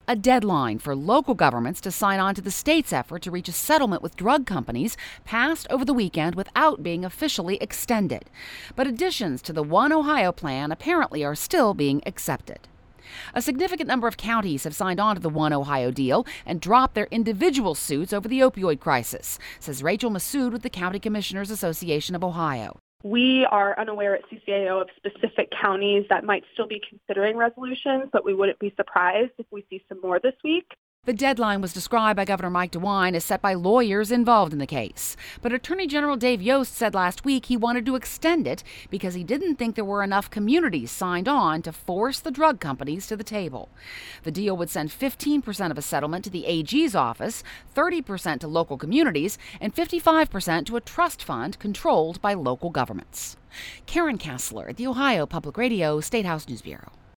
A deadline for local governments to sign on to the state's effort to reach a settlement with drug companies passed over the weekend without being officially extended. But additions to the One Ohio plan apparently are still being accepted. A significant number of counties have signed on to the One Ohio deal and dropped their individual suits over the opioid crisis, says Rachel Massoud with the County Commissioners Association of Ohio. We are unaware at CCAO of specific counties that might still be considering resolutions, but we wouldn't be surprised if we see some more this week. The deadline was described by Governor Mike DeWine as set by lawyers involved in the case. But Attorney General Dave Yost said last week he wanted to extend it because he didn't think there were enough communities signed on to force the drug companies to the table. The deal would send 15% of a settlement to the AG's office, 30% to local communities, and 55% to a trust fund controlled by local governments. Karen Kassler at the Ohio Public Radio State House News Bureau.